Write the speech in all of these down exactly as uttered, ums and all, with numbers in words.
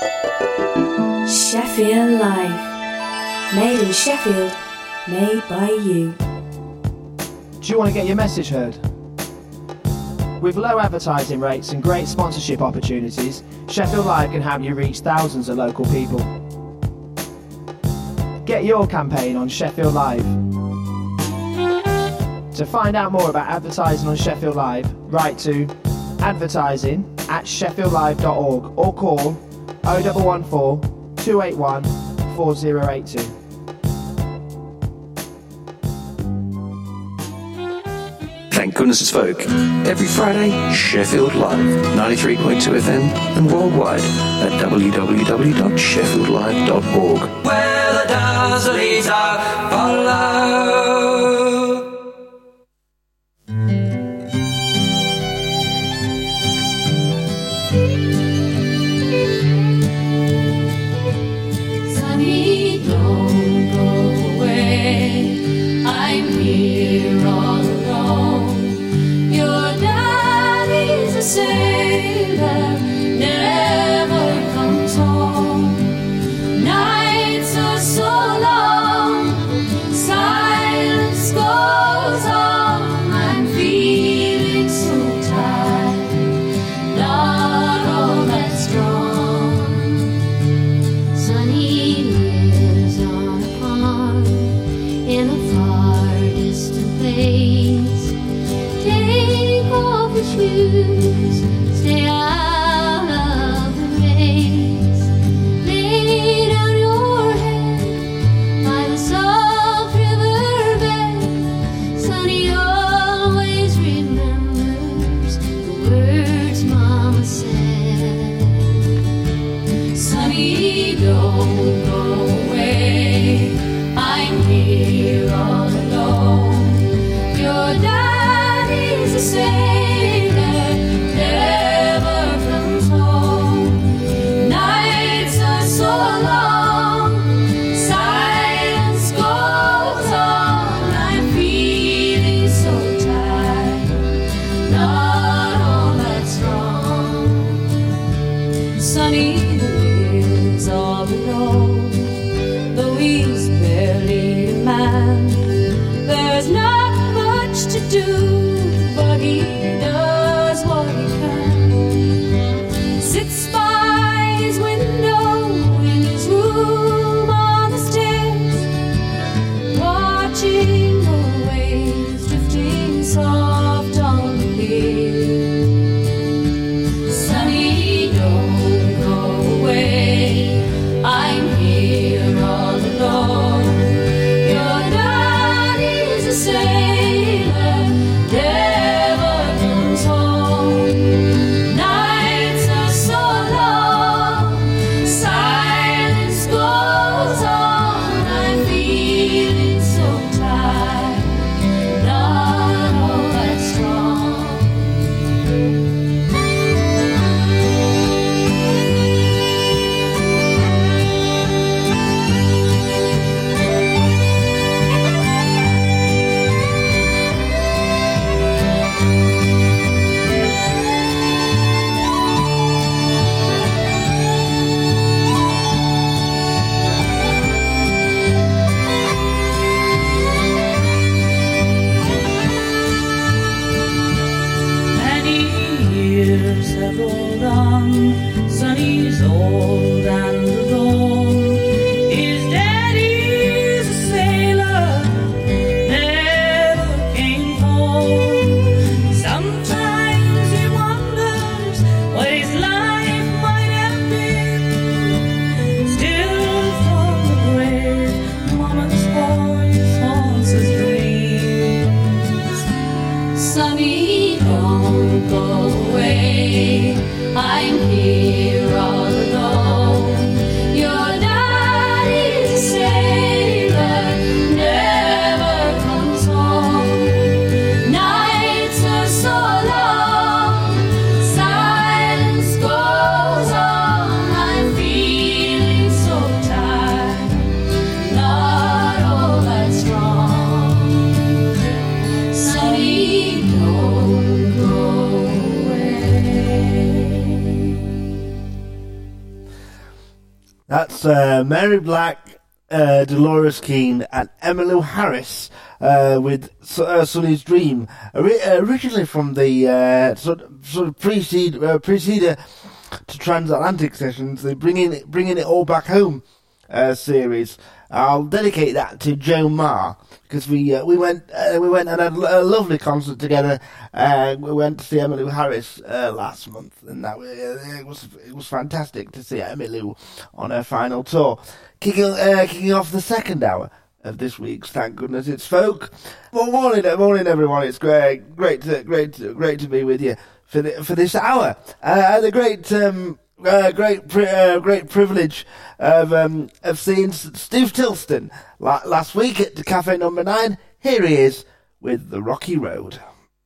Sheffield Live. Made in Sheffield, made by you. Do you want to get your message heard? With low advertising rates and great sponsorship opportunities, Sheffield Live can help you reach thousands of local people. Get your campaign on Sheffield Live. To find out more about advertising on Sheffield Live, write to advertising at sheffield live dot org or call oh one one four, two eight one, four oh eight two. Thank goodness it's folk. Every Friday, Sheffield Live, ninety-three point two F M and worldwide at w w w dot sheffield live dot org. Where the dazzling dark follow. Sailor never comes home. Nights are so long, silence goes on. I'm feeling so tired, not all that strong. Sunny lives on a pond in a far distant place. Take off your shoes. Stay out of the race. Lay down your head by the soft river bed. Sunny always remembers the words Mama said. Sunny, don't go away. I'm here all alone. Your daddy's a sailor. Sunny lives all alone, though he's barely a man. There's not much to do, but he does what he can. Sits by his window in his room on the stairs, watching the waves drifting soft on the pier. I'm here all alone. Your daddy's a sailor, never comes home. Nights are so long, That's uh, Mary Black, uh, Dolores Keane, and Emmylou Harris uh, with uh, Sonny's Dream, Ori- originally from the uh, sort of, sort of precede uh, preceder to Transatlantic Sessions, the bringing it, bringing it all back home uh, series. I'll dedicate that to Joe Marr because we uh, we went uh, we went and had a lovely concert together. Uh, we went to see Emmylou Harris uh, last month, and that uh, it was it was fantastic to see Emmylou on her final tour. Kicking uh, kicking off the second hour of this week's Thank Goodness It's Folk. Well, morning, morning everyone. It's great, great, to, great, to, great to be with you for the, for this hour. Uh, the great. Um, Uh, great, pri- uh, great privilege of um, of seeing S- Steve Tilston la- last week at the Cafe Number Nine. Here he is with The Rocky Road.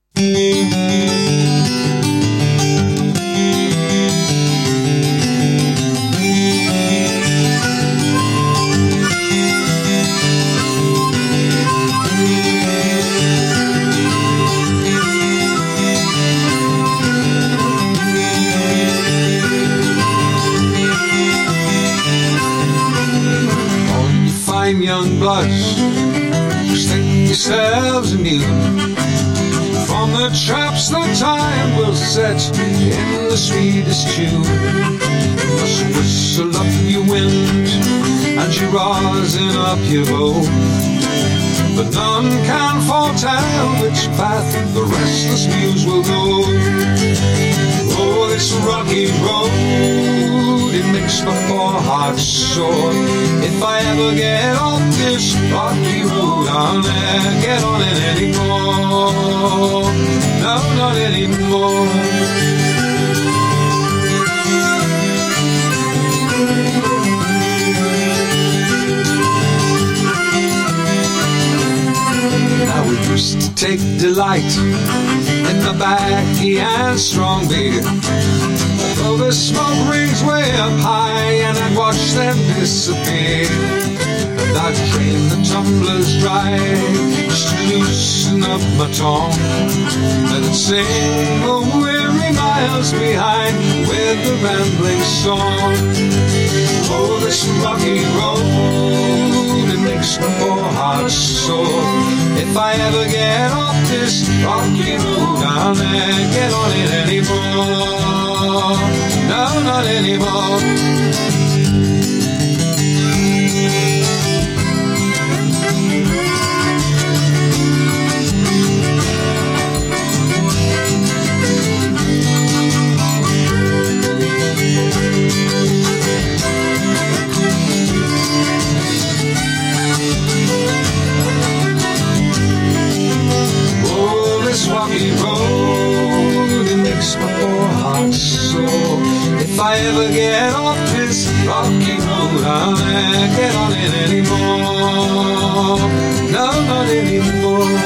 Young bloods, stick yourselves anew from the traps that time will set in the sweetest tune. You must whistle up your wind and you're rosin up your bow, but none can foretell which path the restless muse will go. Oh, this rocky road, it makes my poor heart sore. If I ever get off this rocky road, I'll never get on it anymore. No, not anymore. Now we used to take delight in the backy and strong beer, though the smoke rings way up high and I'd watch them disappear. And I'd drain the tumblers dry just to loosen up my tongue, and I'd sing the weary miles behind with the rambling song. Oh, this rocky road, it makes my poor heart sore. If I ever get off this rocky road, I'll never get on it anymore. No, not anymore. Rocky road, it makes my poor heart sore. If I ever get off this rocky road, I'll never get on it anymore. No, not anymore.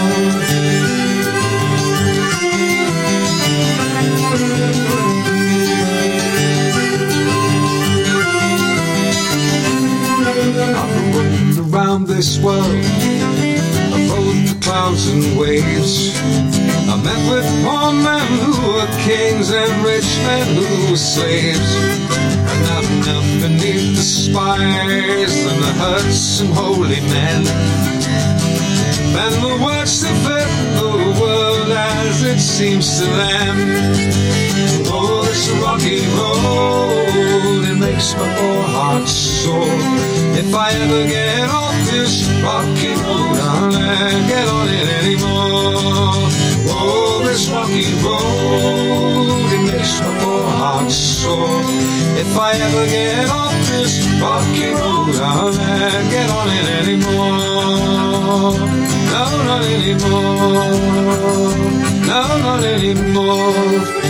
I've roamed around this world, I've rode the clouds and waves. I met with poor men who were kings and rich men who were slaves, and I've knelt beneath the spires and I heard some holy men pen the words that fit the world as it seems to them. Oh, this rocky road, it makes my poor heart sore. If I ever get off this rocky road, I'll never get on it anymore. Oh, this rocky road, it makes my poor heart sore. If I ever get off this rocky road, I'll never get on it anymore. No, not anymore. No, not anymore.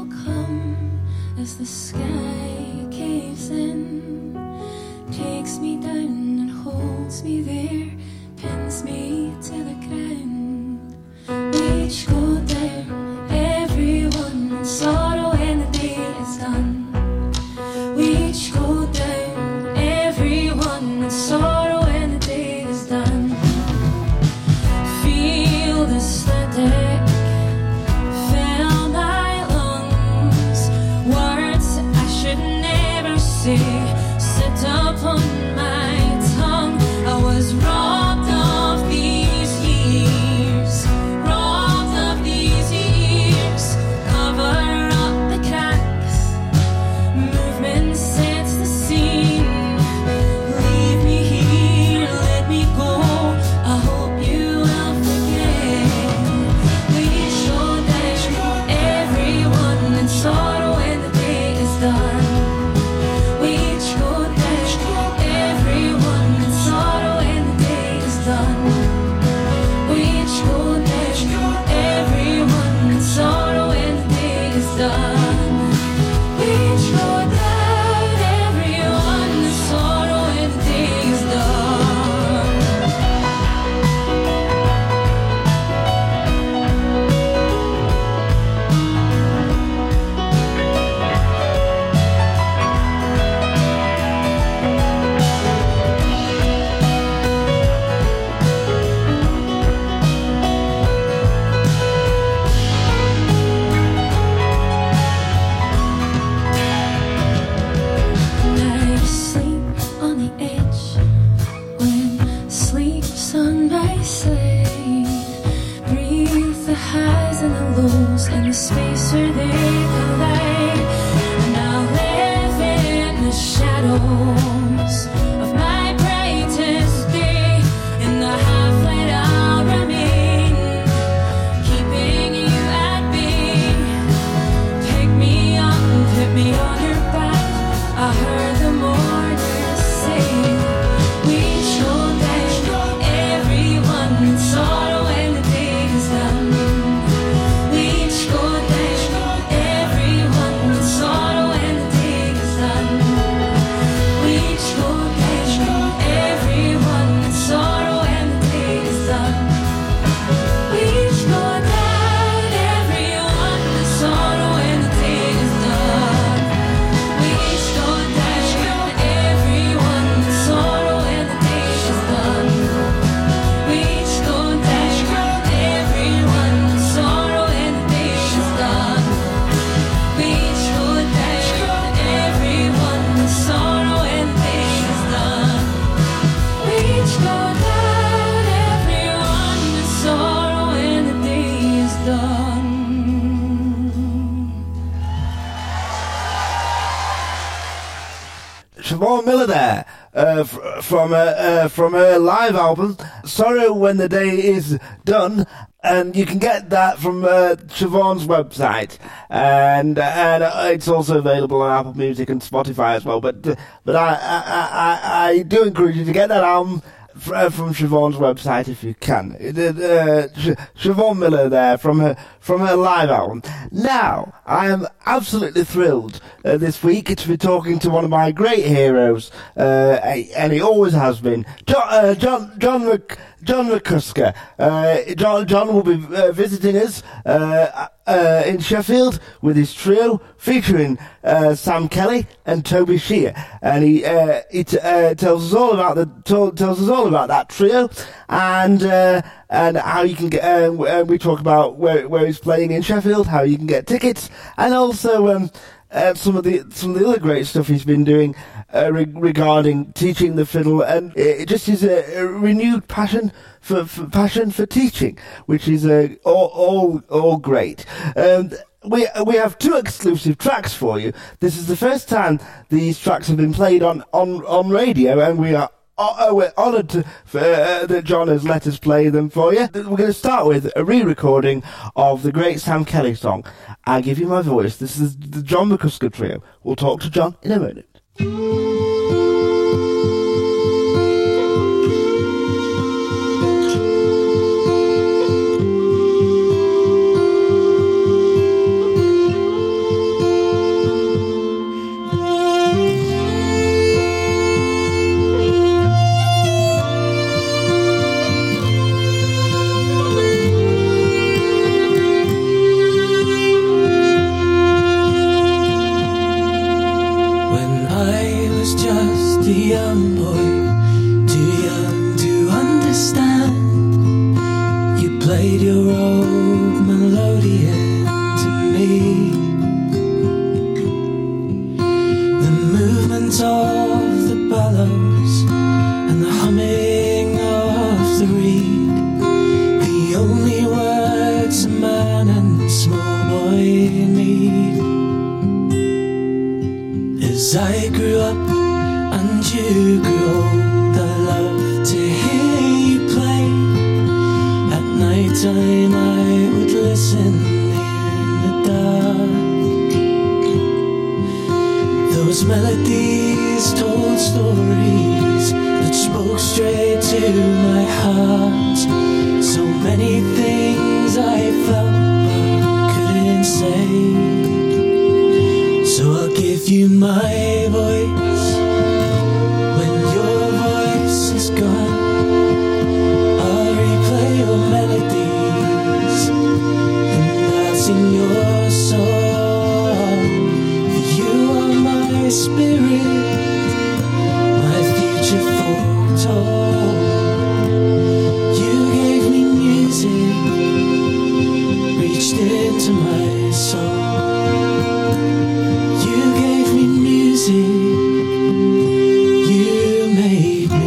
will come as the sky caves in, takes me down and holds me there, pins me to the ground. We each go down, everyone in sorrow when the day is done. We each go down, everyone in sorrow when the day is done. Feel the static fill my lungs, words I should never say sit upon my tongue. I was robbed of these years, robbed of these years. Cover up the cracks, movement sets the scene. Leave me here, let me go, I hope you will forget. We show down, everyone in sorrow when the day is done. We each go down, everyone in sorrow when the day is done. We each go down, everyone in sorrow when the day is done. We each go down, everyone in sorrow when the day is done. And I sleep on the edge when sleep's on my side. Breathe the highs and the lows and the space where they collide. And I'll live in the shadows of my brightest day. In the half light I'll remain, keeping you at bay. Pick me up and put me on your back, I heard the mourners say. We show down, everyone in sorrow when the day is done. We each go down, everyone in sorrow when the day is done. We each go down, everyone in sorrow when the day is done. We each go down, everyone in sorrow when the day is done. We each go down, everyone in sorrow when the day is done. We each go down, everyone in sorrow when the day is done. We each go down, everyone in sorrow when the day is done. We each go down, everyone in sorrow when the day is done. Siobhan Miller there, uh, f- from her, uh, from her live album, Sorrow When the Day Is Done, and you can get that from uh, Siobhan's website, and and uh, it's also available on Apple Music and Spotify as well. But uh, but I, I I I do encourage you to get that album f- uh, from Siobhan's website if you can. It, uh, Sh- Siobhan Miller there from her from her live album. Now I am absolutely thrilled uh, this week to be talking to one of my great heroes, uh, and he always has been, John uh, John John Mc, John McCusker. Uh, John John will be uh, visiting us uh, uh, in Sheffield with his trio featuring uh, Sam Kelly and Toby Shear, and he uh, he t- uh, tells us all about the t- tells us all about that trio, and uh, and how you can get. Uh, uh, we talk about where where he's playing in Sheffield, how you can get tickets, and also um, uh, some of the some of the other great stuff he's been doing uh, re- regarding teaching the fiddle, and it just is a, a renewed passion for, for passion for teaching, which is uh, all all all great. Um, We we have two exclusive tracks for you. This is the first time these tracks have been played on, on, on radio, and we are uh, we're honoured to, for, uh, that John has let us play them for you. We're going to start with a re-recording of the great Sam Kelly song, "I Give You My Voice." This is the John McCusker Trio. We'll talk to John in a moment. Glide your robe melodian to me. The movement of the bellows and the humming of the reed, the only words a man and small boy need. As I grew up and you grew old, I loved to hear you play. At night time I would listen in the dark. Those melodies told stories that spoke straight to my heart. So many things I felt but couldn't say. So I'll give you my voice when your voice is gone. I'll replay your melodies and I'll sing your song. For you are my spirit, my future foretold. You gave me music, reached into my soul. You gave me music, you made me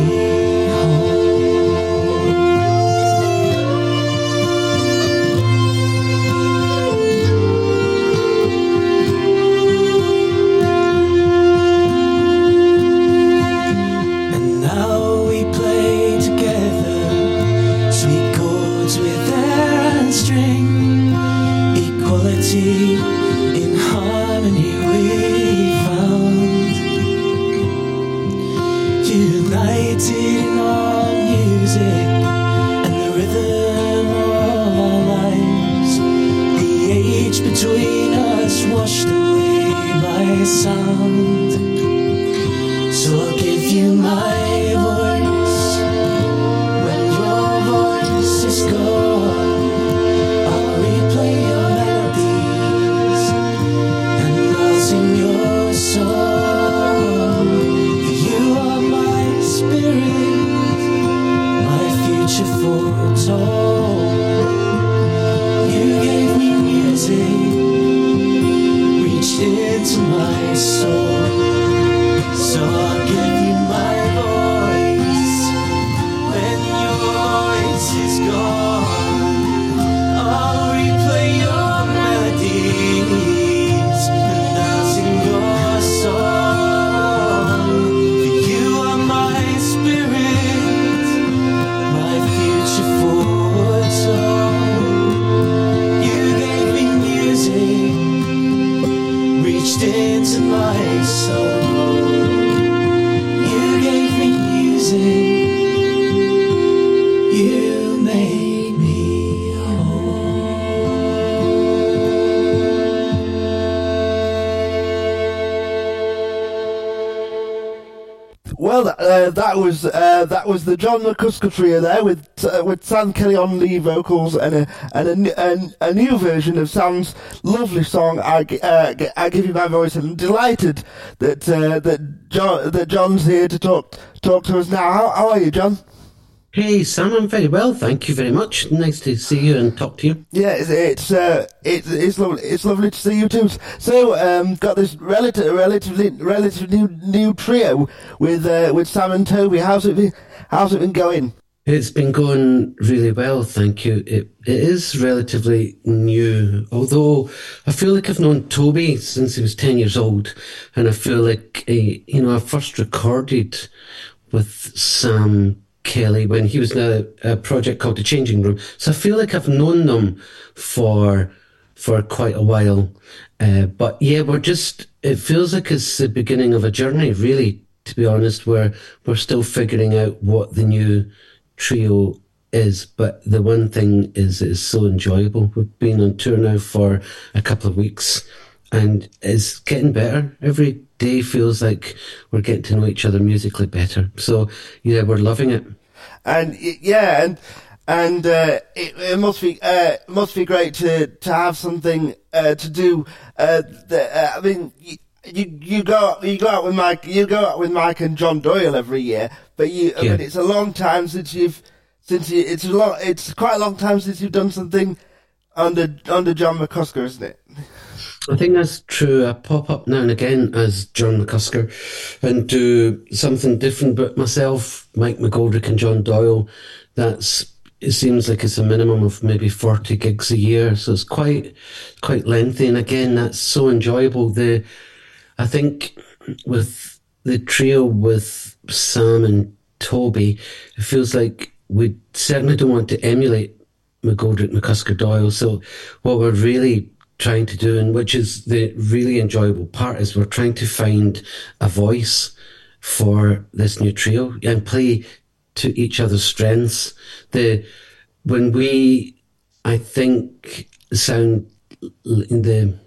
And now we play together, sweet chords with air and string. Equality in harmony we found. United in our music and the rhythm of our lives. The age between us washed away by sound. So I'll give you my voice when your voice is gone. I'll replay your melodies and I'll sing your song. For you are my spirit, my future foretold. You gave me music, reached into my soul. So I'll give you my voice when your voice is gone. I'll replay your melodies and I'll sing your song. For you are my spirit, my future foretold. You gave me music, reached into my soul. You gave me music, you made me Well, uh, that was uh, that was the John McCusker trio there with uh, with Sam Kelly on lead vocals and a and a, n- a, a new version of Sam's lovely song. I, G- uh, G- I give you my voice, and I'm delighted that uh, that John that John's here to talk talk to us now. How, how are you, John? Hey Sam, I'm very well, thank you very much. Nice to see you and talk to you. Yeah, it's it's uh, it's it's lovely. It's lovely to see you too. So, um, got this relative, relatively, relatively new, new trio with uh, with Sam and Toby. How's it been? How's it been going? It's been going really well, thank you. It it is relatively new, although I feel like I've known Toby since he was ten years old, and I feel like uh, you know I first recorded with Sam Kelly when he was in a, a project called The Changing Room. So I feel like I've known them for for quite a while. Uh, but yeah, we're just, it feels like it's the beginning of a journey, really, to be honest, where we're still figuring out what the new trio is. But the one thing is it's so enjoyable. We've been on tour now for a couple of weeks and it's getting better. Every day feels like we're getting to know each other musically better. So yeah, we're loving it. And yeah, and and uh, it, it must be uh, must be great to to have something uh, to do. Uh, the, uh, I mean, you, you you go you go out with Mike you go out with Mike and John Doyle every year, but you I Yeah. mean, it's a long time since you've since you, it's a long, it's quite a long time since you've done something under under John McCusker, isn't it? I think that's true. I pop up now and again as John McCusker and do something different, but myself, Mike McGoldrick and John Doyle, that's, it seems like it's a minimum of maybe forty gigs a year, so it's quite quite lengthy, and again, that's so enjoyable. The I think with the trio with Sam and Toby, it feels like we certainly don't want to emulate McGoldrick, McCusker, Doyle, so what we're really trying to do, and which is the really enjoyable part, is we're trying to find a voice for this new trio and play to each other's strengths. The when we, I think, sound in the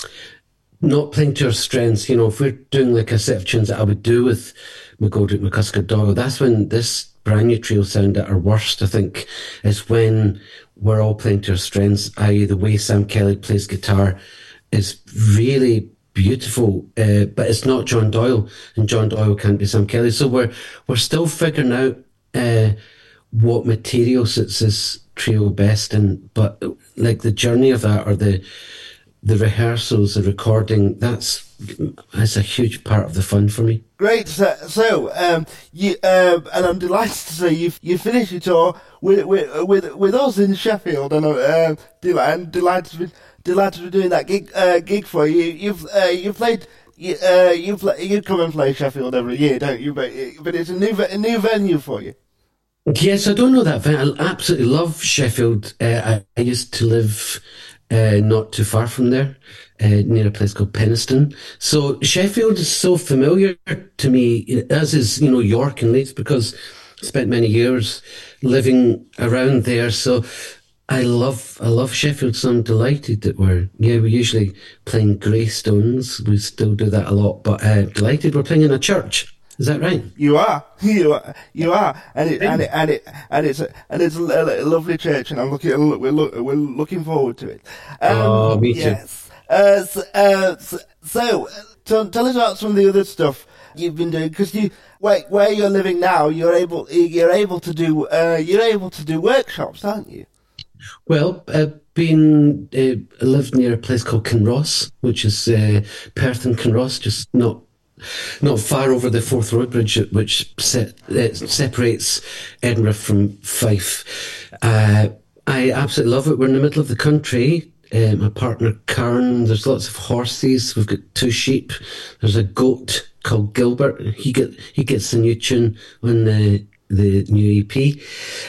not playing to our strengths. You know, if we're doing like a set of tunes that I would do with McGoldrick, McCusker, Doyle, that's when this brand new trio sound at our worst. I think is when we're all playing to our strengths, that is, the way Sam Kelly plays guitar is really beautiful, uh, but it's not John Doyle, and John Doyle can't be Sam Kelly. So we're we're still figuring out uh, what material suits this trio best, and but like the journey of that, or the the rehearsals, the recording, that's that's a huge part of the fun for me. Great. So, so um, you um, and I'm delighted to say you you finished your tour with with with, with us in Sheffield, and I'm uh, delighted, delighted to be, delighted to be doing that gig uh, gig for you. You've uh, you've played. You uh, you play, you come and play Sheffield every year, don't you? But but it's a new a new venue for you. Yes, I don't know that venue. I absolutely love Sheffield. Uh, I, I used to live uh, not too far from there, uh, near a place called Penistone. So Sheffield is so familiar to me, as is, you know, York and Leeds, because I spent many years living around there. So I love I love Sheffield, so I'm delighted that we're, yeah, we're usually playing Greystones. We still do that a lot, but uh, delighted we're playing in a church. Is that right? You are, you are, you are, and it, and it, and it, and it's, a, and it's a, a lovely church, and I'm looking, we're look, we're looking forward to it. Um, oh, me too. Yes. Uh, so, uh, so, so tell, tell us about some of the other stuff you've been doing, because you, where, where you're living now, you're able, you're able to do, uh, you're able to do workshops, aren't you? Well, I've been, uh, I live near a place called Kinross, which is uh, Perth and Kinross, just not not far over the Forth Road Bridge, which se- uh, separates Edinburgh from Fife. Uh, I absolutely love it. We're in the middle of the country. Uh, my partner Karen, there's lots of horses. We've got two sheep. There's a goat called Gilbert. He get he gets the new tune on the the new E P,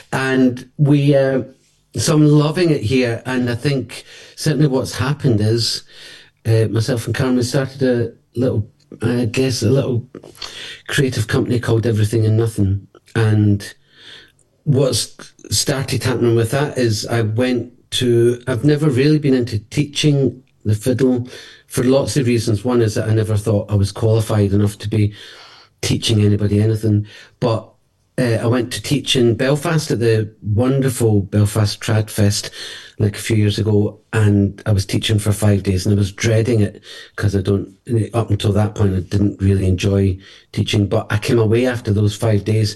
and we. Uh, so I'm loving it here, and I think certainly what's happened is uh, myself and Karen, we started a little. I guess a little creative company called Everything and Nothing, and what's started happening with that is I went to, I've never really been into teaching the fiddle for lots of reasons. One is that I never thought I was qualified enough to be teaching anybody anything, but uh, I went to teach in Belfast at the wonderful Belfast Trad Fest like a few years ago, and I was teaching for five days, and I was dreading it because I don't, up until that point, I didn't really enjoy teaching, but I came away after those five days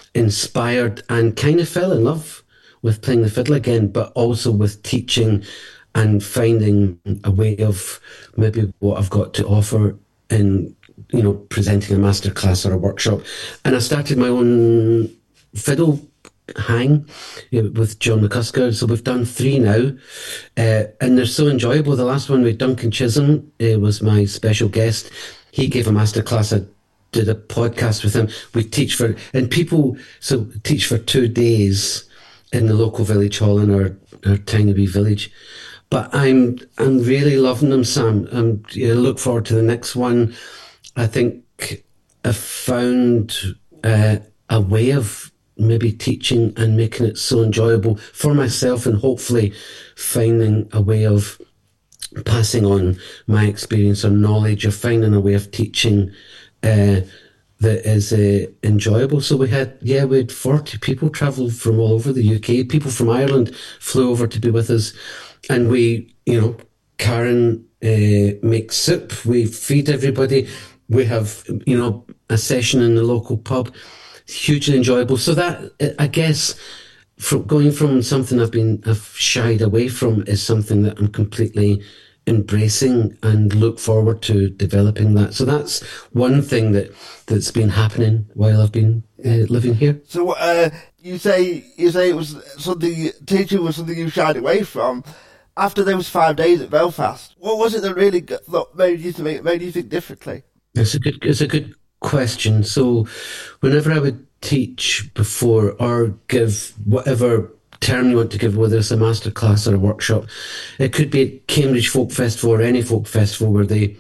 inspired and kind of fell in love with playing the fiddle again, but also with teaching and finding a way of maybe what I've got to offer in, you know, presenting a masterclass or a workshop. And I started my own fiddle hang, you know, with John McCusker. So we've done three now, uh, and they're so enjoyable. The last one with Duncan Chisholm uh, was my special guest. He gave a masterclass. I did a podcast with him. We teach for, and people, so teach for two days in the local village hall in our, our tiny wee village. But I'm I'm really loving them, Sam. I'm, I look forward to the next one. I think I've found uh, a way of maybe teaching and making it so enjoyable for myself, and hopefully finding a way of passing on my experience or knowledge, or finding a way of teaching uh, that is uh, enjoyable. So we had, yeah, we had forty people travel from all over the U K. People from Ireland flew over to be with us, and we, you know, Karen uh, makes soup. We feed everybody. We have, you know, a session in the local pub. Hugely enjoyable. So that, I guess, from going from something I've been I've shied away from is something that I'm completely embracing and look forward to developing that. So that's one thing that that's been happening while I've been uh, living here. So uh, you say you say it was something teaching was something you shied away from. After those five days at Belfast, what was it that really got, that made you think made you think differently? It's a good it's a good question. So whenever I would teach before or give whatever term you want to give, whether it's a master class or a workshop, it could be at Cambridge Folk Festival or any folk festival where they,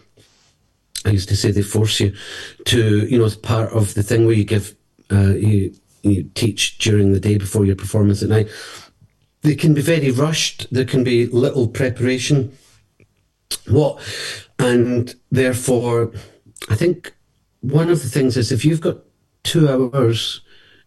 I used to say they force you to, you know, as part of the thing where you give, uh, you, you teach during the day before your performance at night. They can be very rushed. There can be little preparation. What, and therefore, I think one of the things is if you've got two hours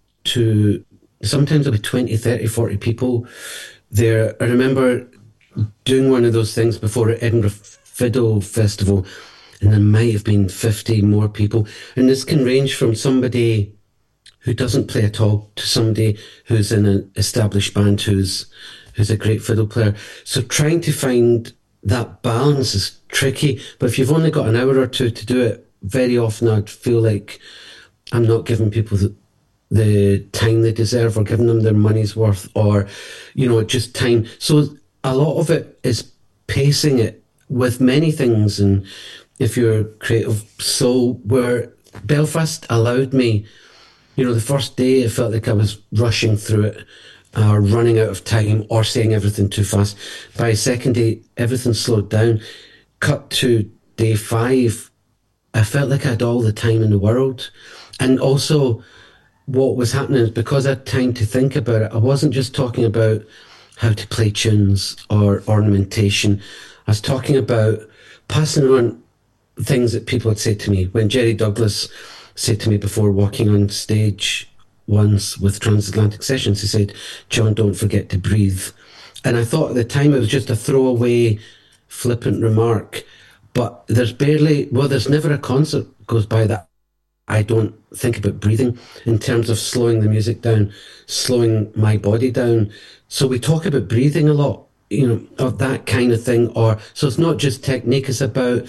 to, sometimes there'll be twenty, thirty, forty people there. I remember doing one of those things before at Edinburgh Fiddle Festival, and there might have been fifty more people. And this can range from somebody who doesn't play at all to somebody who's in an established band who's who's a great fiddle player. So trying to find that balance is tricky. But if you've only got an hour or two to do it, very often I'd feel like I'm not giving people the the time they deserve or giving them their money's worth, or, you know, just time. So a lot of it is pacing it with many things. And if you're creative, so where Belfast allowed me, you know, the first day it felt like I was rushing through it or running out of time or saying everything too fast. By the second day, everything slowed down. Cut to day five, I felt like I had all the time in the world. And also, what was happening is because I had time to think about it, I wasn't just talking about how to play tunes or ornamentation. I was talking about passing on things that people had said to me. When Jerry Douglas said to me before walking on stage once with Transatlantic Sessions, he said, "John, don't forget to breathe." And I thought at the time it was just a throwaway, flippant remark. But there's barely, well, there's never a concert goes by that I don't think about breathing in terms of slowing the music down, slowing my body down. So we talk about breathing a lot, you know, of that kind of thing. Or so it's not just technique, it's about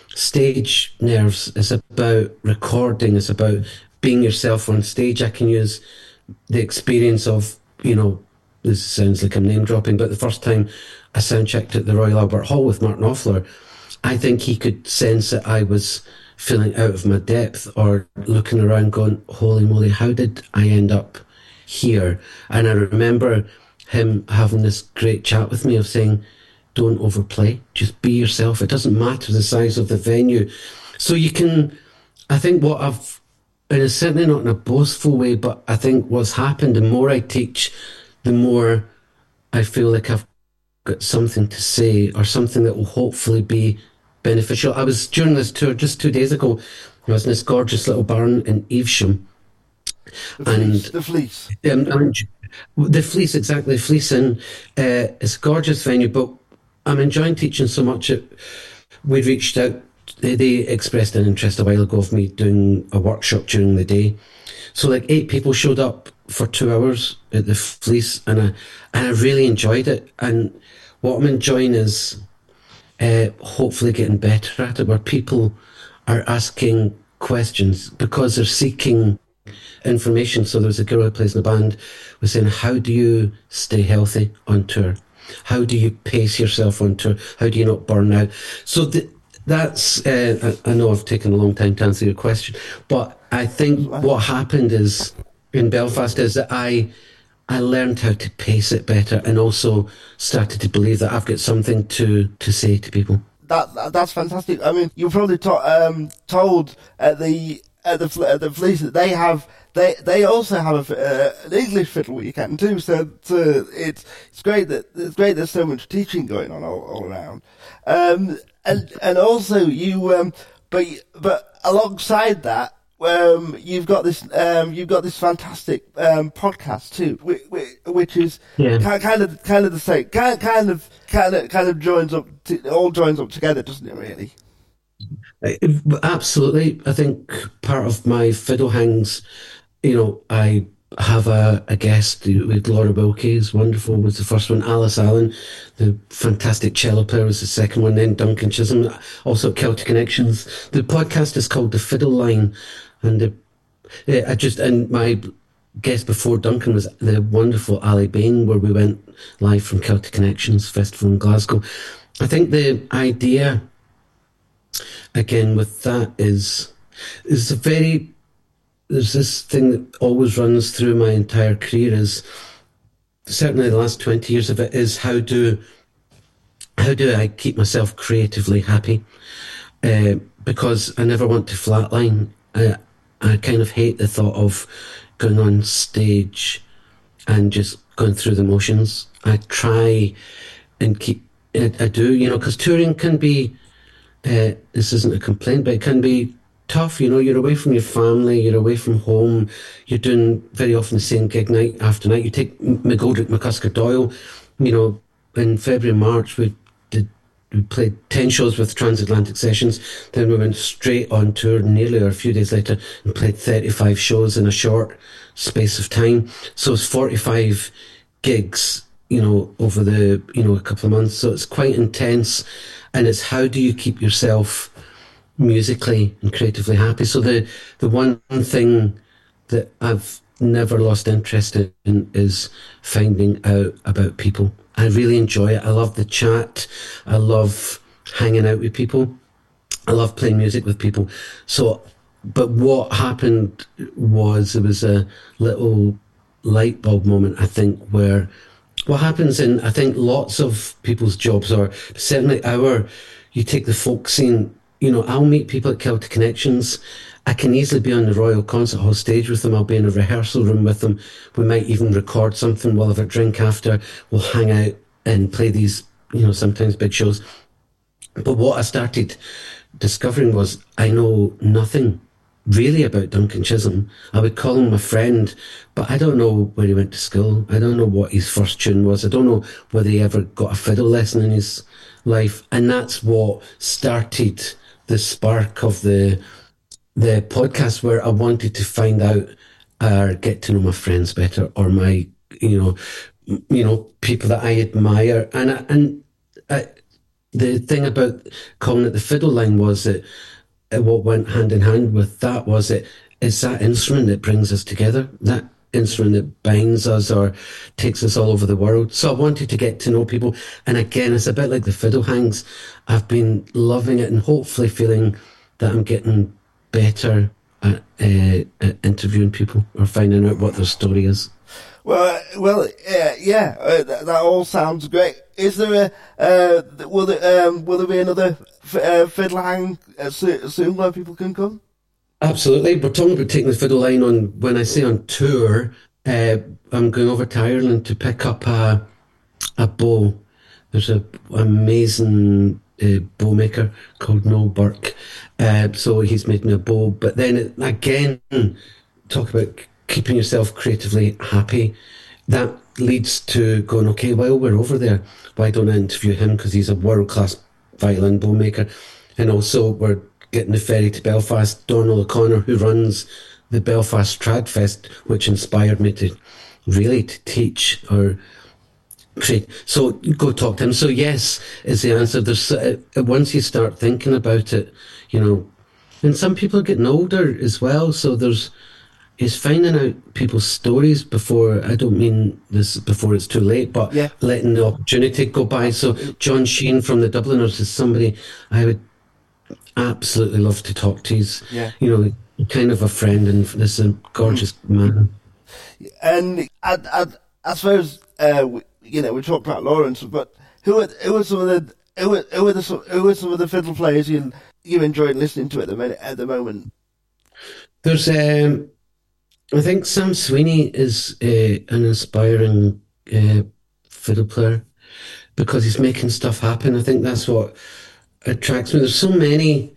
stage nerves, it's about recording, it's about being yourself on stage. I can use the experience of, you know, this sounds like I'm name dropping, but the first time I sound checked at the Royal Albert Hall with Martin Offler, I think he could sense that I was feeling out of my depth or looking around going, holy moly, how did I end up here? And I remember him having this great chat with me of saying, don't overplay, just be yourself. It doesn't matter the size of the venue. So you can, I think what I've, and it's certainly not in a boastful way, but I think what's happened, the more I teach, the more I feel like I've got something to say or something that will hopefully be beneficial. I was during this tour just two days ago. I was in this gorgeous little barn in Evesham, the and fleece, the fleece, um, and the fleece, exactly, the fleece, and uh, it's a gorgeous venue. But I'm enjoying teaching so much. That we reached out. They, they expressed an interest a while ago of me doing a workshop during the day. So like eight people showed up for two hours at the fleece, and I and I really enjoyed it. And what I'm enjoying is Uh, hopefully getting better at it, where people are asking questions because they're seeking information. So there was a girl who plays in the band was saying, how do you stay healthy on tour? How do you pace yourself on tour? How do you not burn out? So th- that's, uh, I, I know I've taken a long time to answer your question, but I think what happened is in Belfast is that I I learned how to pace it better, and also started to believe that I've got something to, to say to people. That, that that's fantastic. I mean, you probably to, um, told at the at the at the Fleece that they have they they also have a, uh, an English fiddle weekend too. So, so it's it's great that it's great. There's so much teaching going on all, all around, um, and and also you um, but but alongside that. Um, you've got this. Um, you've got this fantastic um, podcast too, which, which is yeah. kind of kind of the same. Kind kind of kind of kind of joins up. To, all joins up together, doesn't it? Really. Absolutely. I think part of my fiddle hangs. You know, I have a, a guest with Laura Wilkie, is wonderful, was the first one. Alice Allen, the fantastic cello player, was the second one. Then Duncan Chisholm, also at Celtic Connections. The podcast is called The Fiddle Line, and the, I just and my guest before Duncan was the wonderful Ali Bain, where we went live from Celtic Connections Festival in Glasgow. I think the idea, again, with that is is a very there's this thing that always runs through my entire career, is certainly the last twenty years of it, is how do how do I keep myself creatively happy? Uh, because I never want to flatline. I, I kind of hate the thought of going on stage and just going through the motions. I try and keep, I, I do, you know, because touring can be, uh, this isn't a complaint, but it can be tough, you know, you're away from your family, you're away from home, you're doing very often the same gig night after night. You take McGoldrick, McCusker, Doyle, you know, in February and March we did, we played ten shows with Transatlantic Sessions, then we went straight on tour nearly or a few days later and played thirty-five shows in a short space of time. So it's forty-five gigs, you know, over the, you know, a couple of months. So it's quite intense, and it's how do you keep yourself musically and creatively happy. So the the one thing that I've never lost interest in is finding out about people. I really enjoy it. I love the chat. I love hanging out with people. I love playing music with people. So, but what happened was there was a little light bulb moment, I think, where what happens in, I think, lots of people's jobs, or certainly our, you take the folk scene, you know, I'll meet people at Celtic Connections. I can easily be on the Royal Concert Hall stage with them. I'll be in a rehearsal room with them. We might even record something. We'll have a drink after. We'll hang out and play these, you know, sometimes big shows. But what I started discovering was I know nothing really about Duncan Chisholm. I would call him my friend, but I don't know where he went to school. I don't know what his first tune was. I don't know whether he ever got a fiddle lesson in his life. And that's what started the spark of the the podcast, where I wanted to find out or get to know my friends better, or my, you know, you know, people that I admire. And I, and I, the thing about calling it the Fiddle Line was that uh, what went hand in hand with that was it is that instrument that brings us together, that instrument that binds us or takes us all over the world. So I wanted to get to know people. And again, it's a bit like the Fiddle Hangs. I've been loving it and hopefully feeling that I'm getting better at, uh, at interviewing people or finding out what their story is. Well, well, uh, yeah, uh, that, that all sounds great. Is there a uh, will there um, will there be another f- uh, Fiddle Hang uh, soon where people can come? Absolutely. We're talking about taking the Fiddle Line on. When I say on tour, uh, I'm going over to Ireland to pick up a a bow. There's a amazing uh, bow maker called Noel Burke. Uh, so he's made me a bow. But then it, again, talk about keeping yourself creatively happy. That leads to going, okay, while we're over there, why don't I interview him, because he's a world-class violin bow maker. And also we're getting the ferry to Belfast. Donal O'Connor, who runs the Belfast Tradfest, which inspired me to really to teach or create. So go talk to him. So yes is the answer. There's uh, once you start thinking about it, you know, and some people are getting older as well. So there's is finding out people's stories before, I don't mean this before it's too late, but yeah, letting the opportunity go by. So John Sheen from the Dubliners is somebody I would absolutely love to talk to. He's, yeah, you know, kind of a friend, and this is a gorgeous man. And I, I, I suppose, uh, you know, we talked about Lawrence, but who are, who are some of the who are, who are the who are some of the fiddle players you you enjoyed listening to at the minute, at the moment? There's um. I think Sam Sweeney is uh, an inspiring uh, fiddle player because he's making stuff happen. I think that's what attracts me. There's so many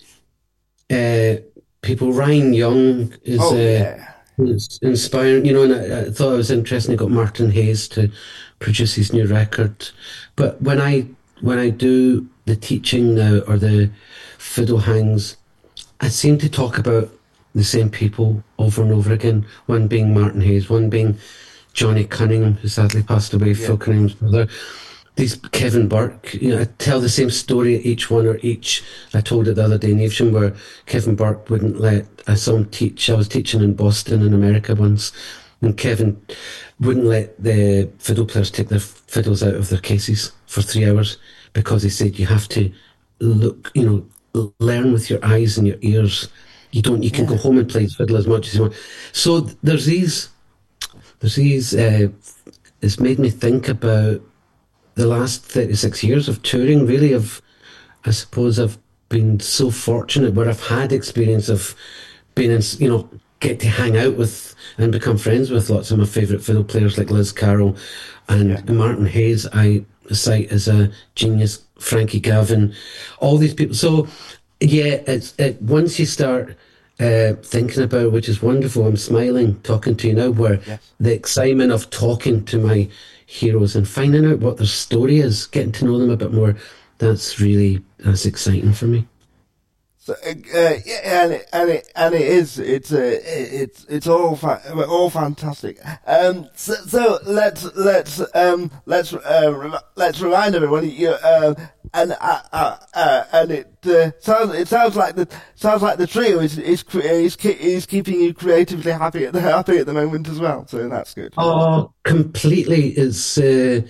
uh, people. Ryan Young is oh, uh, yeah. inspiring, you know, and I, I thought it was interesting. He got Martin Hayes to produce his new record. But when I when I do the teaching now or the Fiddle Hangs, I seem to talk about the same people over and over again. One being Martin Hayes, one being Johnny Cunningham, who sadly passed away, yeah. Phil Cunningham's brother. These Kevin Burke, you know, I tell the same story at each one or each. I told it the other day in Evesham, where Kevin Burke wouldn't let, I saw him teach, I was teaching in Boston in America once, and Kevin wouldn't let the fiddle players take their fiddles out of their cases for three hours because he said you have to look, you know, learn with your eyes and your ears. You don't, you can yeah. go home and play fiddle as much as you want. So there's these, there's these, uh, it's made me think about the last thirty-six years of touring, really. Of, I suppose I've been so fortunate where I've had experience of being in, you know, get to hang out with and become friends with lots of my favourite fiddle players like Liz Carroll and yeah. Martin Hayes. I cite as a genius, Frankie Gavin, all these people. So yeah, it's it, once you start uh, thinking about it, which is wonderful, I'm smiling talking to you now, where yes. the excitement of talking to my heroes and finding out what their story is, getting to know them a bit more, that's really, that's exciting for me. So, uh, yeah, and it, and it, and it is, it's, uh, it's, it's all, fa- all fantastic. Um, so, so let's, let's, um, let's, uh, let's remind everyone, you, uh, and, uh, uh, uh, and it, uh, sounds, it sounds like the, sounds like the trio is, is, is, is keeping you creatively happy at the, happy at the moment as well. So that's good. Oh, completely. It's, uh,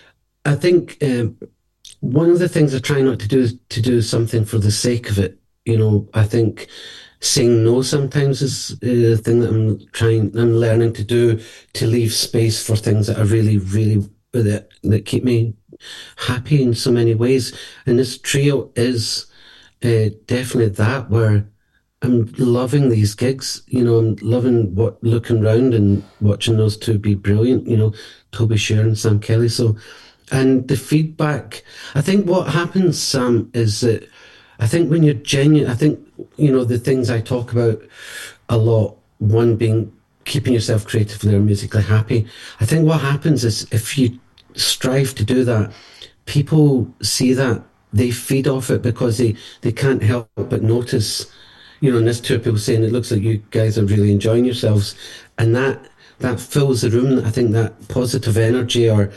I think, um, one of the things I try not to do is to do something for the sake of it. You know, I think saying no sometimes is the thing that I'm trying, I'm learning to do, to leave space for things that are really, really, that, that keep me happy in so many ways. And this trio is uh, definitely that, where I'm loving these gigs. You know, I'm loving what looking round and watching those two be brilliant, you know, Toby Sher and Sam Kelly. So, and the feedback, I think what happens, Sam, is that I think when you're genuine, I think, you know, the things I talk about a lot, one being keeping yourself creatively or musically happy. I think what happens is if you strive to do that, people see that, they feed off it because they, they can't help but notice, you know, and there's two people saying it looks like you guys are really enjoying yourselves. And that, that fills the room. I think that positive energy or,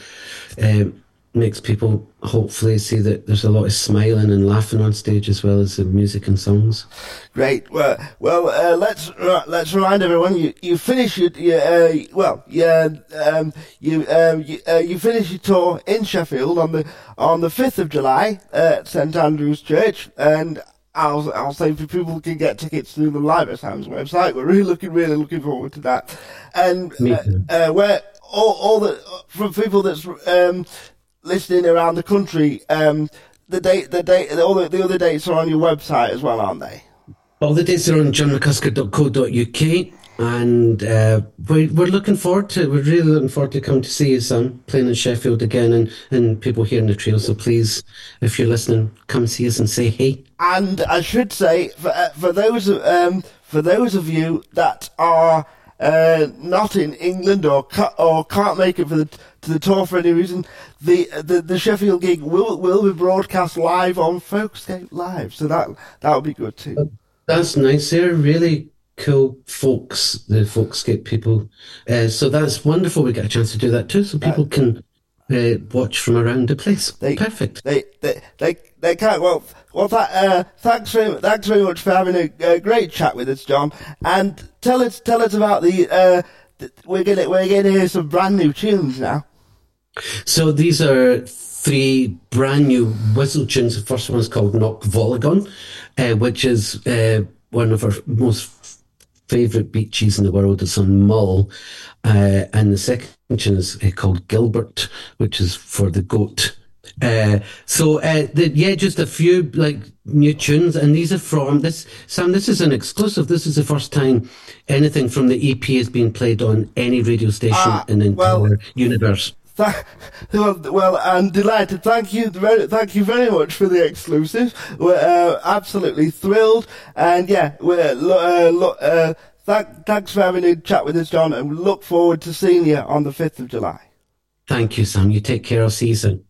um, makes people hopefully see that there's a lot of smiling and laughing on stage as well as the music and songs. Great. Well, well, uh, let's uh, let's remind everyone you you finish your, your uh, well yeah um, you um, you, uh, you finish your tour in Sheffield on the on the fifth of July at St Andrew's Church, and I'll I'll say people can get tickets through the Live at Sam's website. We're really looking really looking forward to that, and uh, uh, where all all the from people that's um. listening around the country, um, the date, the date, all the, the other dates are on your website as well, aren't they? All the dates are on john mccusker dot co dot uk, and uh, we're, we're looking forward to, we're really looking forward to coming to see you, Sam, playing in Sheffield again, and, and people hearing the trio. So please, if you're listening, come see us and say hey. And I should say, for uh, for those um for those of you that are uh, not in England or ca- or can't make it for the to the tour for any reason, the the, the Sheffield gig will will be broadcast live on Folkscape Live, so that that would be good too. That's nice. They're really cool folks, the Folkscape people. Uh, so that's wonderful. We get a chance to do that too, so people uh, can uh, watch from around the place. They, Perfect. They they they they can't. Well, well. That, uh, thanks very thanks very much for having a, a great chat with us, John. And tell us tell us about the. Uh, th- we're gonna we're gonna hear some brand new tunes now. So these are three brand new whistle tunes. The first one's called Knock Volagon, uh, which is uh, one of our most favourite beaches in the world. It's on Mull. Uh, and the second tune is uh, called Gilbert, which is for the goat. Uh, so, uh, the, yeah, just a few, like, new tunes, and these are from this, Sam, this is an exclusive. This is the first time anything from the E P has been played on any radio station ah, in the entire well, universe. Th- well, well, I'm delighted. Thank you, very, thank you very much for the exclusive. We're uh, absolutely thrilled, and yeah, we're uh, lo- uh, th- thanks for having a chat with us, John, and we look forward to seeing you on the fifth of July. Thank you, Sam. You take care. I'll see you soon.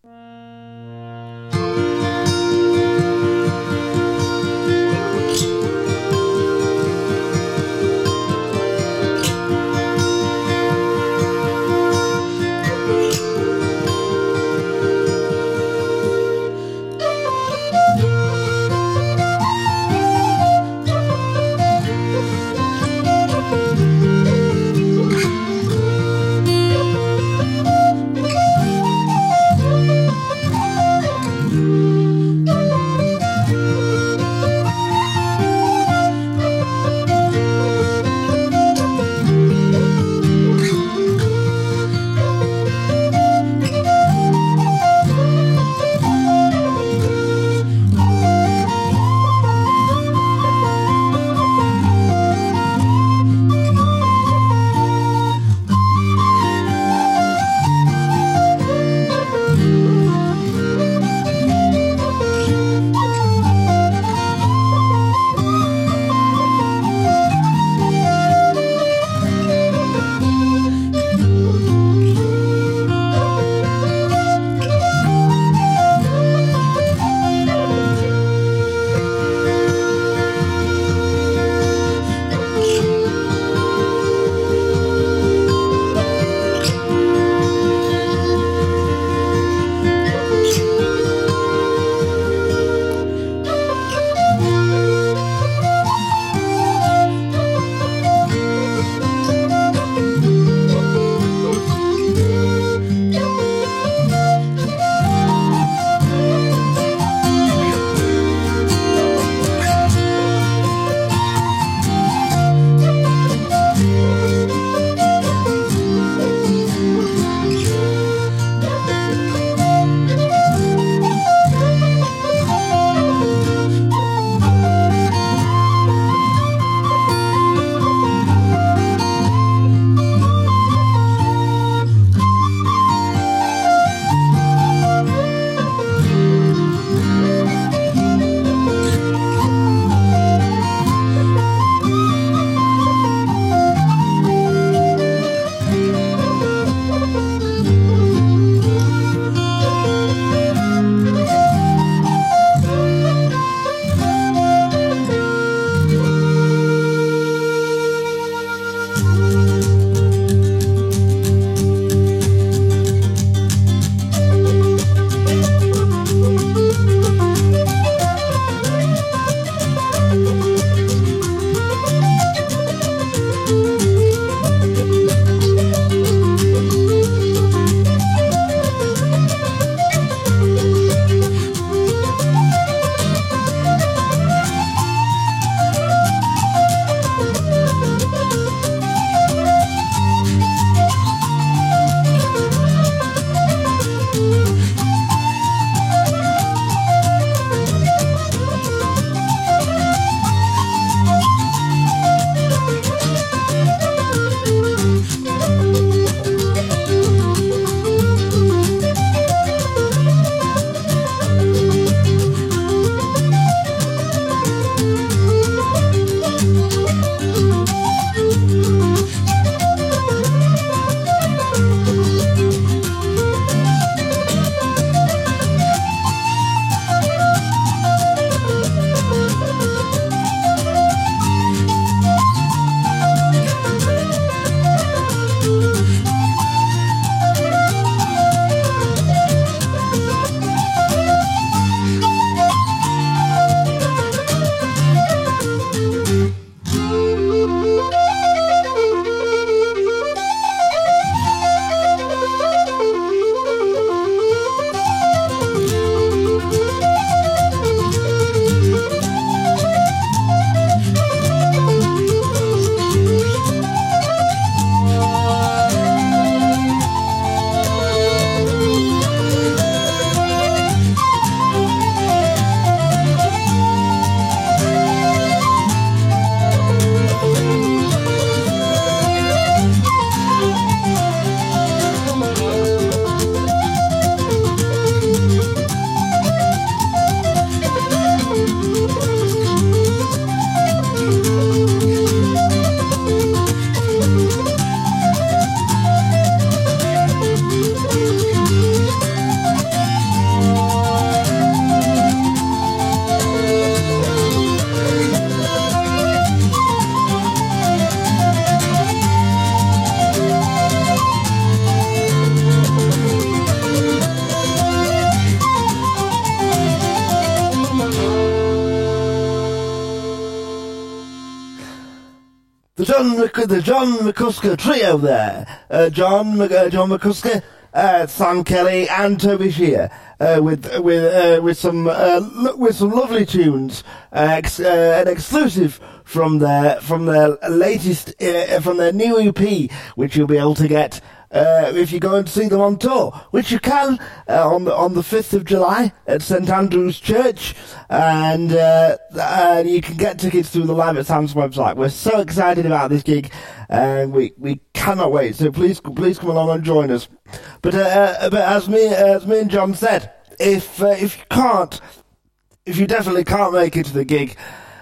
John Mc- the John McCusker trio there. Uh, John Mc- uh, John McCusker, uh, Sam Kelly, and Toby Shear, uh, with with uh, with some uh, lo- with some lovely tunes, uh, ex- uh, an exclusive from their from their latest uh, from their new E P, which you'll be able to get uh, if you go and see them on tour, which you can uh, on the on the fifth of July at St Andrew's Church, and uh, and you can get tickets through the Live at Sam's website. We're so excited about this gig, and we we cannot wait. So please please come along and join us. But uh, uh, but as me as me and John said, if uh, if you can't, if you definitely can't make it to the gig,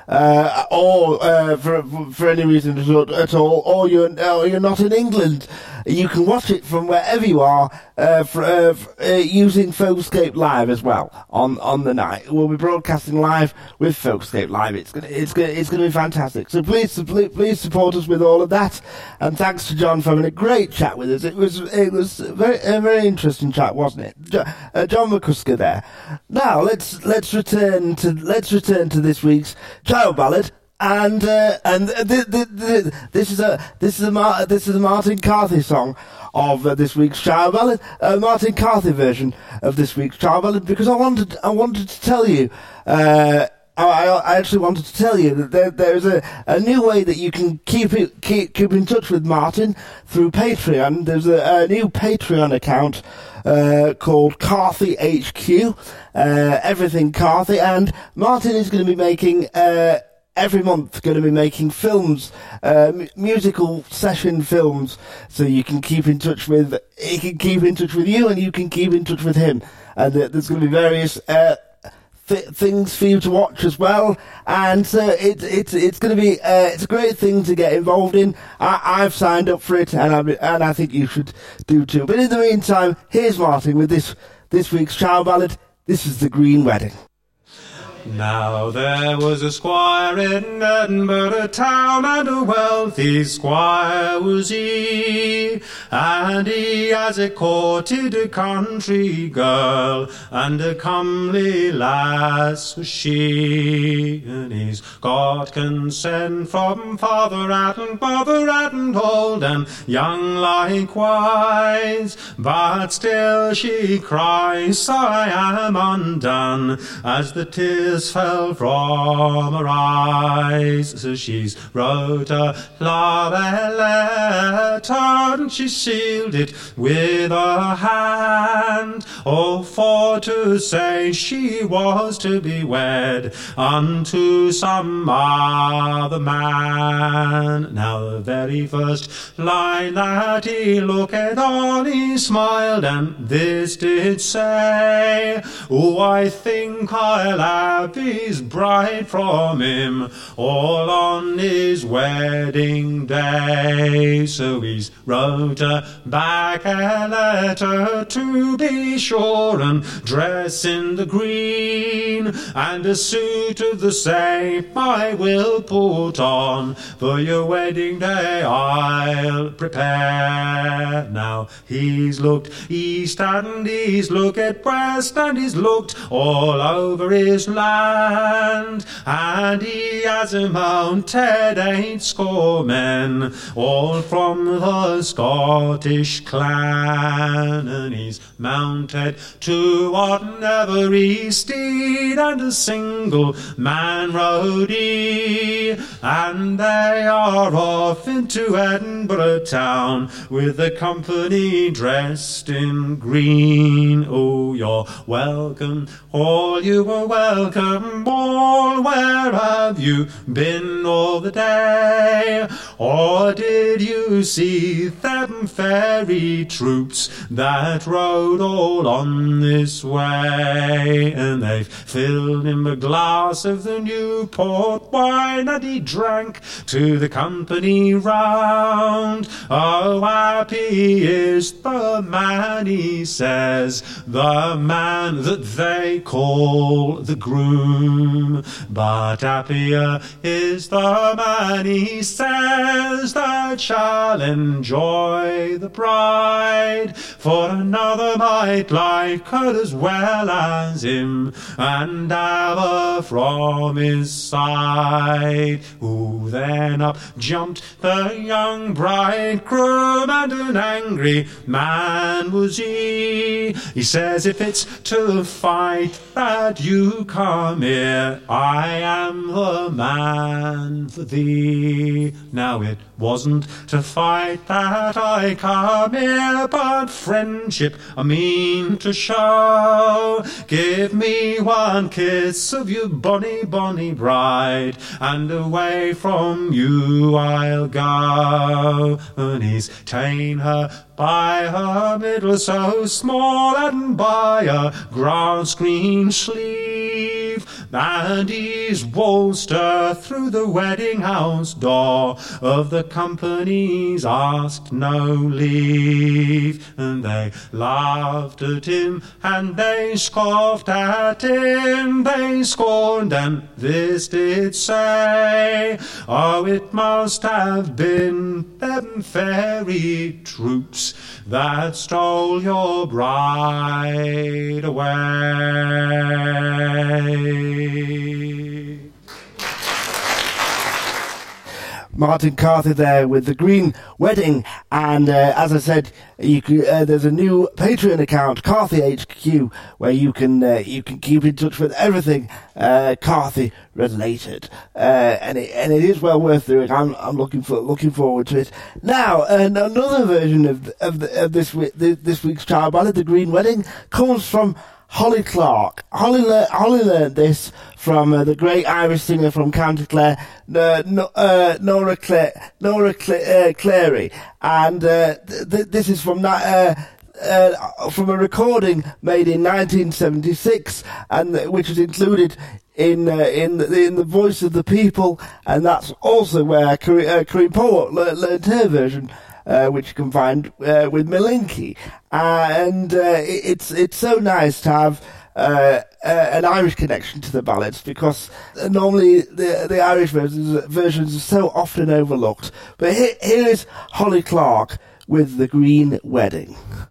uh, or uh, for for any reason at all, or you're or you're not in England, you can watch it from wherever you are uh, for, uh, for, uh, using Folkscape Live as well on, on the night. We'll be broadcasting live with Folkscape Live. It's gonna it's gonna it's gonna be fantastic. So please please, please support us with all of that. And thanks to John for having a great chat with us. It was it was very a very interesting chat, wasn't it? Jo- uh, John McCusker there. Now let's let's return to let's return to this week's child ballad. And uh, and th- th- th- this is a this is a Mar- this is a Martin Carthy song of uh, this week's child ballad, a Martin Carthy version of this week's child ballad, because I wanted I wanted to tell you, uh, I, I actually wanted to tell you that there there's a, a new way that you can keep it keep keep in touch with Martin through Patreon. There's a, a new Patreon account uh, called Carthy H Q, uh, everything Carthy, and Martin is going to be making. Uh, Every month, going to be making films, uh, m- musical session films, so you can keep in touch with. He can keep in touch with you, and you can keep in touch with him. And uh, there's going to be various uh, th- things for you to watch as well. And so it, it, it's going to be uh, it's a great thing to get involved in. I, I've signed up for it, and I and I think you should do too. But in the meantime, here's Martin with this this week's child ballad. This is The Green Wedding. Now there was a squire in Edinburgh town, and a wealthy squire was he, and he as a courted a country girl, and a comely lass was she, and he's got consent from father and mother and old and young likewise, but still she cries, I am undone, as the tears fell from her eyes. So she's wrote a love letter, and she sealed it with her hand, oh, for to say she was to be wed unto some other man. Now the very first line that he looked on, he smiled, and this did say, oh, I think I'll have his bride from him all on his wedding day. So he's wrote her back a letter to be sure, and dress in the green, and a suit of the same I will put on, for your wedding day I'll prepare. Now he's looked east and he's looked at west, and he's looked all over his land, and he has mounted eight score men, all from the Scottish clan, and he's mounted two on every steed, and a single man rode he, and they are off into Edinburgh town with the company dressed in green. Oh, you're welcome, all you are welcome, all. Where have you been all the day? Or did you see them fairy troops that rode all on this way? And they've filled him a glass of the new port wine, and he drank to the company round. Oh, happy is the man, he says, the the man that they call the groom. But happier is the man, he says, that shall enjoy the bride. For another might like her as well as him, and have her from his side. Who then up jumped the young bridegroom, and an angry man was he. He says, if it's to fight that you come here, I am the man for thee. Now it wasn't to fight that I come here, but friendship I mean to show. Give me one kiss of your bonny, bonny bride, and away from you I'll go. And he's ta'en her by her middle so small, and by a grass green sleeve, and he's waltzed her through the wedding house door. Of the company's asked no leave, and they laughed at him and they scoffed at him. They scorned and this did say, oh, it must have been them fairy troops that stole your bride away. Martin Carthy there with the Green Wedding, and uh, as I said, you can, uh, there's a new Patreon account, Carthy H Q, where you can uh, you can keep in touch with everything uh, Carthy related, uh, and it and it is well worth doing. I'm I'm looking for looking forward to it. Now, uh, another version of of, the, of this this week's child ballad, The Green Wedding, comes from Holly Clark. Holly, le- Holly learned this from uh, the great Irish singer from County Clare, uh, no, uh, Nora, Cla- Nora Cla- uh, Clary, and uh, th- th- this is from that. Uh, Uh, from a recording made in nineteen seventy-six, and uh, which was included in uh, in the, in the Voice of the People, and that's also where Corinne uh, Power learned, learned her version, uh, which you can find uh, with Malinky, uh, and uh, it, it's it's so nice to have uh, uh, an Irish connection to the ballads, because normally the the Irish versions versions are so often overlooked. But here, here is Holly Clark with The Green Wedding.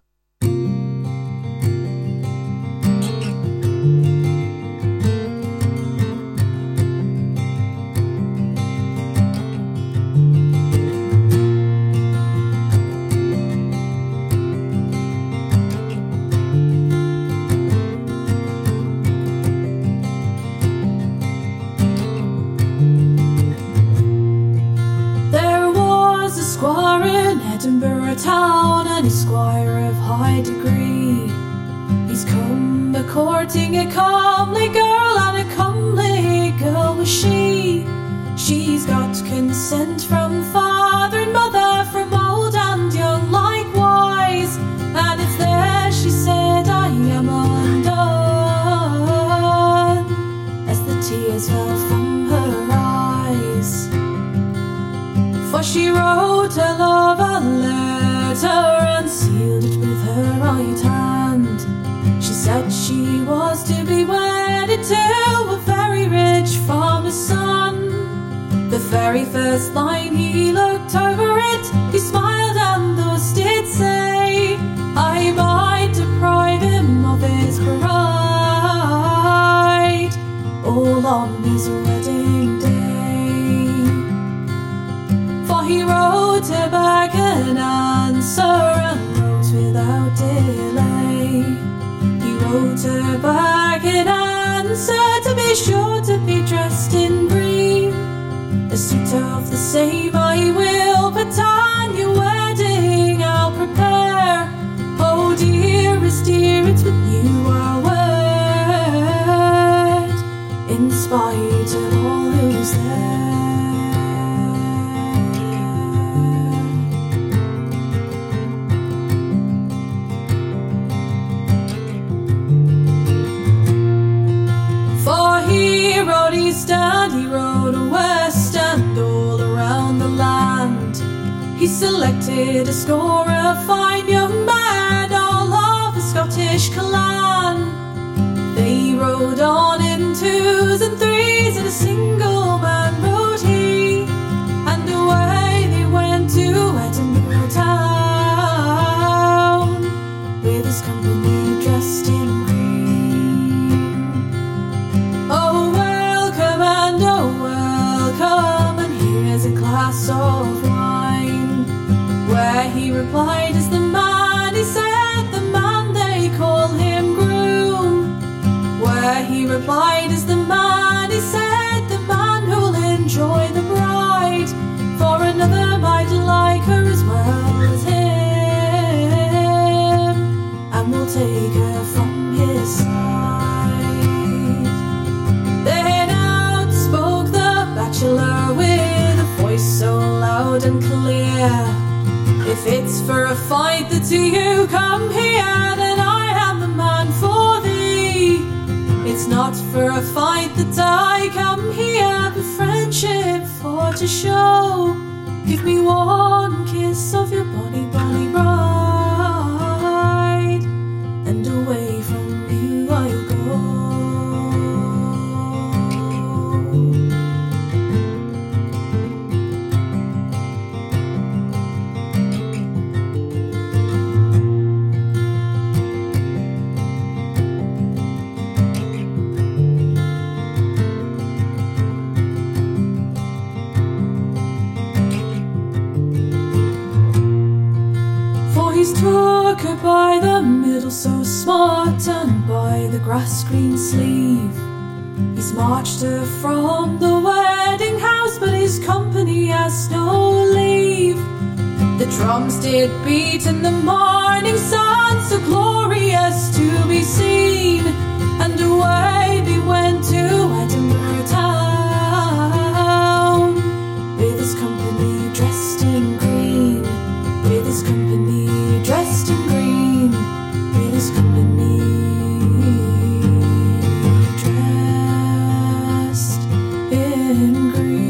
Town, and a squire of high degree. He's come a courting a comely girl, and a comely girl was she. She's got consent from father and mother, from old and young likewise, and it's there she said I am undone, as the tears fell from her eyes. For she wrote her love a letter and sealed it with her right hand. She said she was to be wedded to a very rich farmer's son. The very first line he looked over it, he smiled and thus did say, I might deprive him of his bride all on his wedding day. For he wrote her back an answer and wrote without delay. He wrote her back an answer to be sure to be dressed in green. A suit of the same I will put on your wedding I'll prepare. Oh dearest dear, it's with you I'll wed, in spite of all who's there. And he rode a west and all around the land. He selected a score of fine young men, all of the Scottish clan. her abide is the man, he said, the man who'll enjoy the bride, for another might like her as well as him, and will take her from his side. Then out spoke the bachelor with a voice so loud and clear, if it's for a fight that to you come here, then I am the man for thee. It's not for a fight that I come here, but friendship for to show. Give me one kiss of your bonny, bonny bride, and away from you I'll go. He's took her by the middle so smart, and by the grass green sleeve. He's marched her from the wedding house, but his company has no leave. The drums did beat in the morning sun, so glorious to be seen, and away they went to Edinburgh town, with his company dressed in green, with his company dressed in green, with his company dressed in green.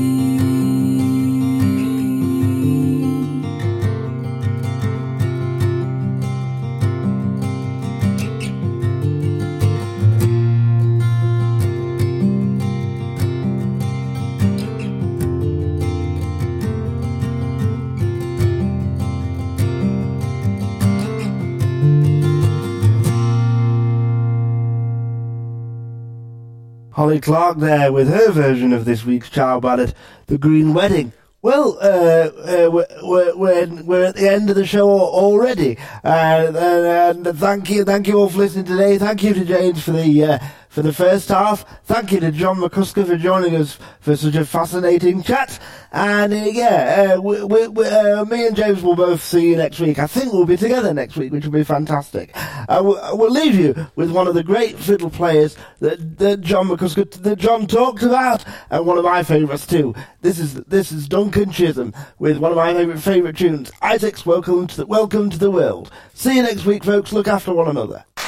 Holly Clark there with her version of this week's Child Ballad, The Green Wedding. Well, uh, uh, we're, we're, we're at the end of the show already, uh, and, and thank you, thank you all for listening today. Thank you to James for the uh, for the first half. Thank you to John McCusker for joining us for such a fascinating chat. And uh, yeah, uh, we, we, we, uh, me and James will both see you next week. I think we'll be together next week, which will be fantastic. Uh, we'll, we'll leave you with one of the great fiddle players that, that John McCusker, that John talked about, and one of my favourites too. This is this is Duncan Chisholm with one of my favourite favourite tunes, Isaac's Welcome to the Welcome to the World. See you next week, folks. Look after one another.